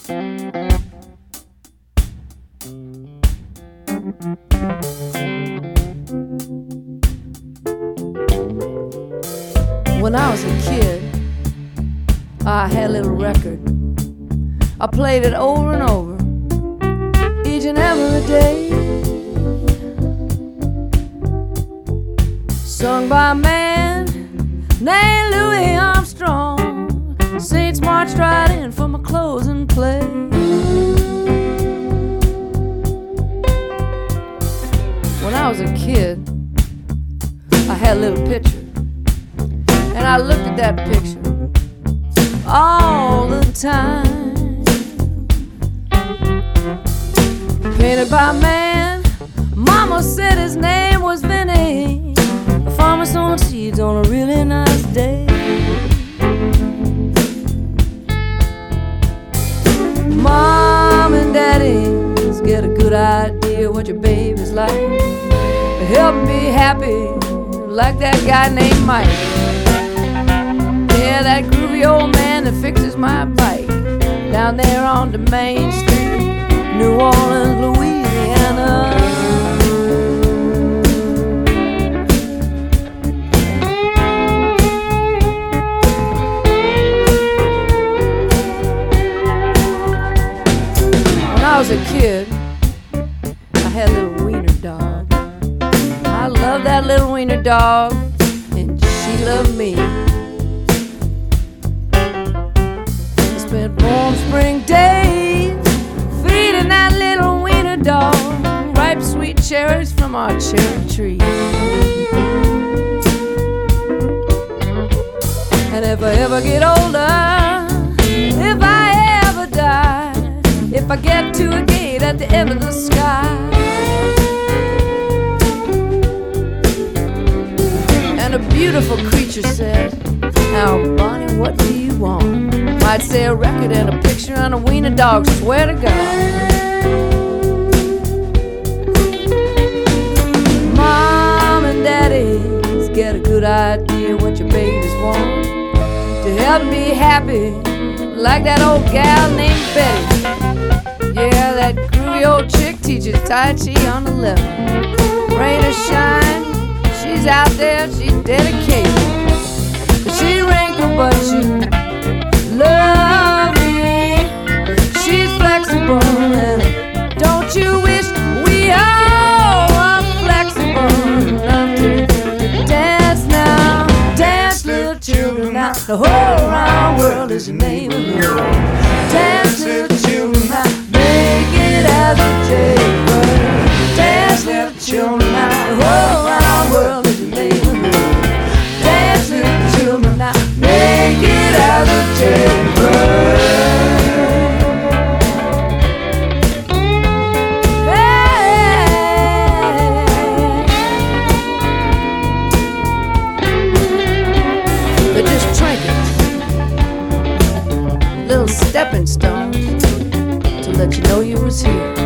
When I was a kid, I had a little record. I played it over and over, each and every day. Sung by a man named Louis Armstrong. Saints marched right in for my closing play. When I was a kid, I had a little picture, and I looked at that picture all the time. Painted by a man, Mama said his name was Vinny. A farmer sowing seeds on a really nice day. Mom and Daddy's get a good idea what your baby's like. Help me happy like that guy named Mike. Yeah, that groovy old man that fixes my bike down there on the Main Street, New Orleans, Louisiana. When I was a kid, I had a little wiener dog. I loved that little wiener dog, and she loved me. Spent warm spring days feeding that little wiener dog ripe sweet cherries from our cherry tree. And if I ever get older, if I ever die, if I get to a gate at the end of the sky, and a beautiful creature said, "Now Bonnie, what do you want?" I'd say a record and a picture and a wiener dog, swear to God. Mom and Daddy's get a good idea what your babies want to help me happy like that old gal named Betty. Yeah, that groovy old chick teaches Tai Chi on the level. Rain or shine, she's out there, she's dedicated. She wrinkled but she love me. She's flexible, and don't you wish we all were flexible enough to dance now? Dance, little children, now. The whole round world is your neighborhood. Dance, little children, now. Make it as a jailbird. Dance, little children, now. The whole round world is your neighborhood. Dance, little children, now. Make it as a jailbird. They're just trinkets, little stepping stones to let you know you was here.